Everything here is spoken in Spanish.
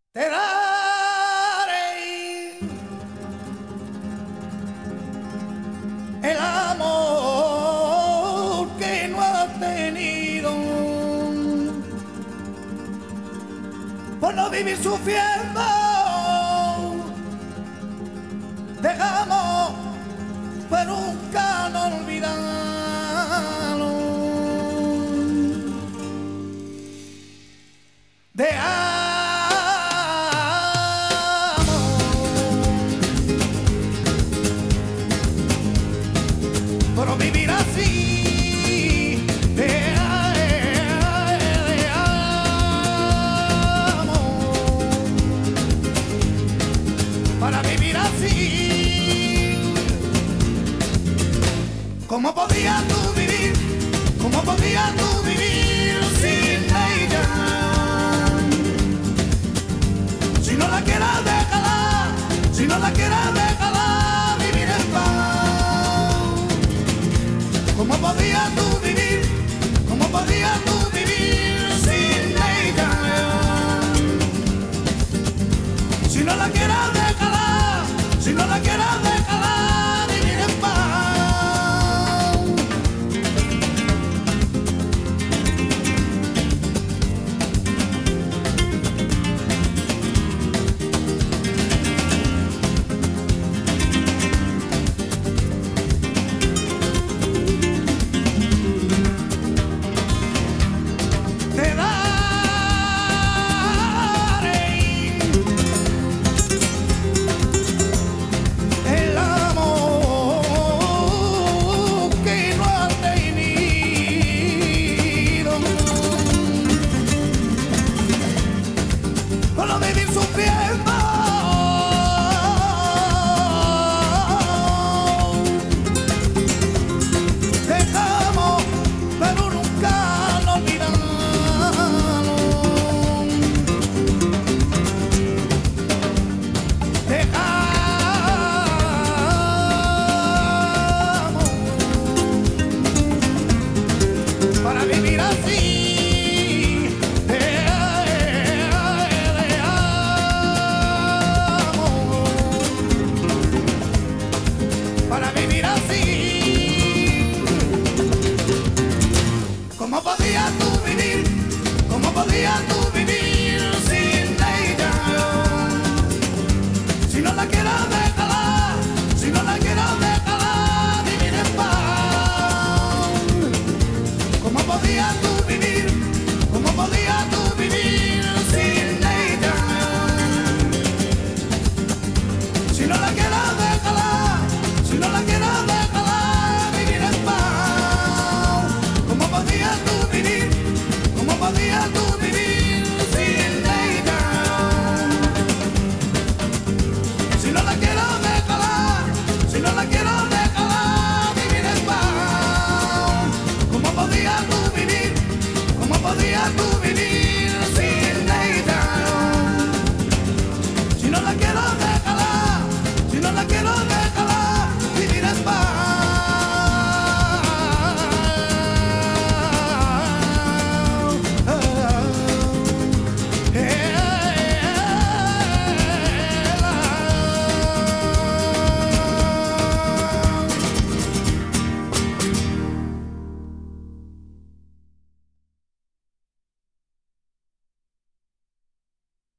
Te daré el amor que no has tenido por no vivir sufriendo. Dejamos pero nunca no olvidarlo. Pero vivir así amo, para vivir así. ¿Cómo podías tú vivir? ¿Cómo podías tú vivir sin ella? Si no la quieres déjala, si no la quieres déjala vivir en paz. ¿Cómo podías tú vivir? ¿Cómo podías tú vivir sin ella? Si no la quieres déjala, si no la quieres déjala vivir en paz. Vivir sufriendo